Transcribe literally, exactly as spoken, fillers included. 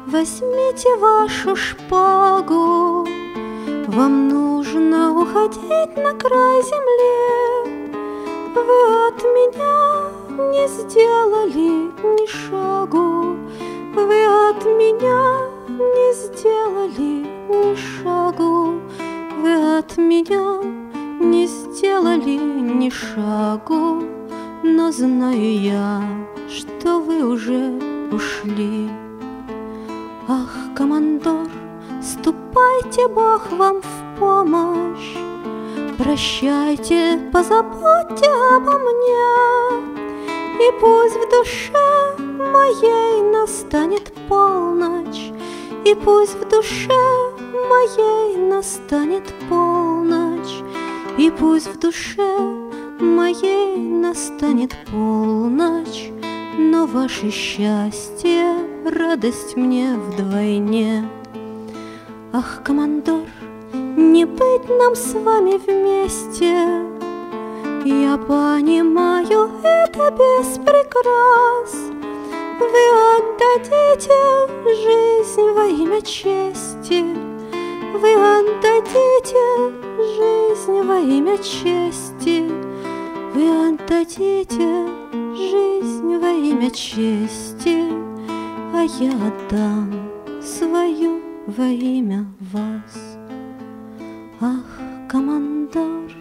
Возьмите вашу шпагу, вам нужно уходить на край земли. Вы от меня не сделали ни шагу, вы от меня не сделали ни шагу, вы от меня не сделали ни шагу. Но знаю я, что вы уже ушли. Ах, командор, ступайте, Бог вам в помощь. Прощайте, позабудьте обо мне, и пусть в душе моей настанет полночь, и пусть в душе моей настанет полночь, и пусть в душе моей настанет полночь. Но ваше счастье — радость мне вдвойне. Ах, командор, не быть нам с вами вместе. Я понимаю, это без прикрас. Вы отдадите жизнь во имя чести, вы отдадите жизнь во имя чести, вы отдадите жизнь во имя чести, а я отдам свою во имя вас. Ах, командор,